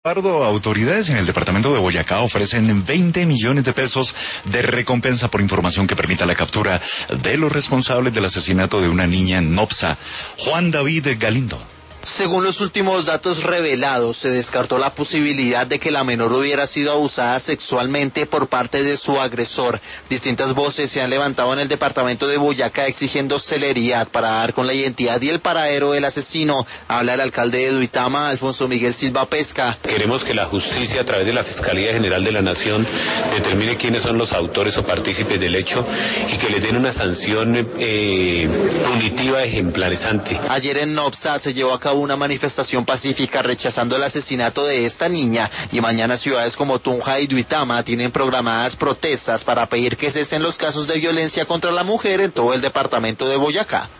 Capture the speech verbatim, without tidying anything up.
Eduardo, autoridades en el departamento de Boyacá ofrecen veinte millones de pesos de recompensa por información que permita la captura de los responsables del asesinato de una niña en Nopsa. Juan David Galindo. Según los últimos datos revelados, se descartó la posibilidad de que la menor hubiera sido abusada sexualmente por parte de su agresor. Distintas voces se han levantado en el departamento de Boyacá exigiendo celeridad para dar con la identidad y el paradero del asesino. Habla el alcalde de Duitama, Alfonso Miguel Silva Pesca. Queremos que la justicia, a través de la Fiscalía General de la Nación, determine quiénes son los autores o partícipes del hecho y que les den una sanción eh, punitiva ejemplarizante. Ayer en Nopsa se llevó a cabo una manifestación pacífica rechazando el asesinato de esta niña, y mañana ciudades como Tunja y Duitama tienen programadas protestas para pedir que cesen los casos de violencia contra la mujer en todo el departamento de Boyacá.